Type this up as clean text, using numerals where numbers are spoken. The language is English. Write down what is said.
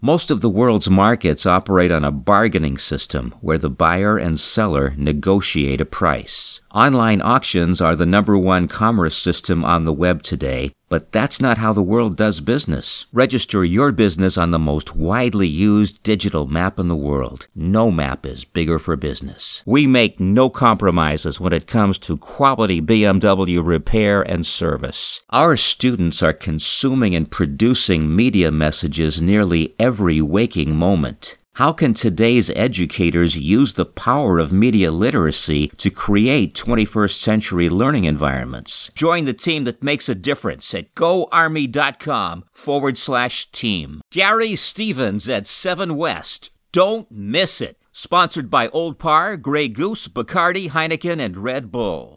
Most of the world's markets operate on a bargaining system where the buyer and seller negotiate a price. Online auctions are the number one commerce system on the web today, but that's not how the world does business. Register your business on the most widely used digital map in the world. No map is bigger for business. We make no compromises when it comes to quality BMW repair and service. Our students are consuming and producing media messages nearly every waking moment. How can today's educators use the power of media literacy to create 21st century learning environments? Join the team that makes a difference at goarmy.com/team. Gary Stevens at 7 West. Don't miss it. Sponsored by Old Par, Grey Goose, Bacardi, Heineken, and Red Bull.